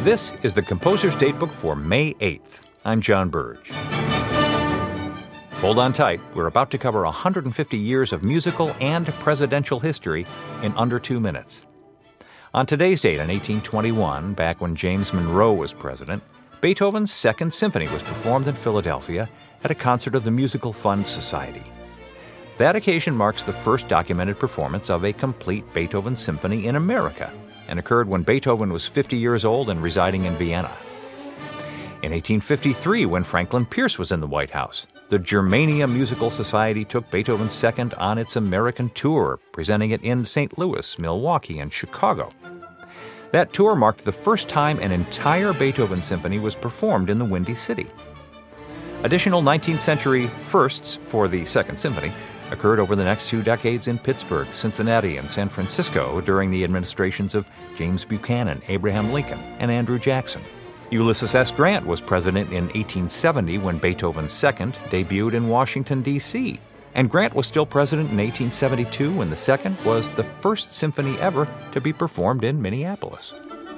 This is the Composer's Datebook for May 8th. I'm John Burge. Hold on tight. We're about to cover 150 years of musical and presidential history in under 2 minutes. On today's date, in 1821, back when James Monroe was president, Beethoven's Second Symphony was performed in Philadelphia at a concert of the Musical Fund Society. That occasion marks the first documented performance of a complete Beethoven symphony in America, and occurred when Beethoven was 50 years old and residing in Vienna. In 1853, when Franklin Pierce was in the White House, the Germania Musical Society took Beethoven's Second on its American tour, presenting it in St. Louis, Milwaukee, and Chicago. That tour marked the first time an entire Beethoven symphony was performed in the Windy City. Additional 19th century firsts for the Second Symphony occurred over the next 2 decades in Pittsburgh, Cincinnati, and San Francisco during the administrations of James Buchanan, Abraham Lincoln, and Andrew Jackson. Ulysses S. Grant was president in 1870 when Beethoven's Second debuted in Washington, D.C., and Grant was still president in 1872 when the Second was the first symphony ever to be performed in Minneapolis.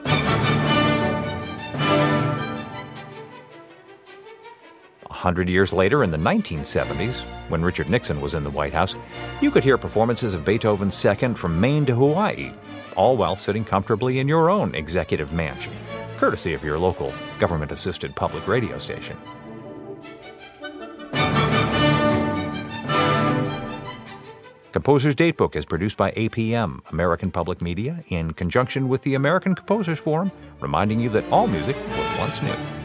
100 years later, in the 1970s, when Richard Nixon was in the White House, you could hear performances of Beethoven's Second from Maine to Hawaii, all while sitting comfortably in your own executive mansion, courtesy of your local government-assisted public radio station. Composer's Datebook is produced by APM, American Public Media, in conjunction with the American Composers Forum, reminding you that all music was once new.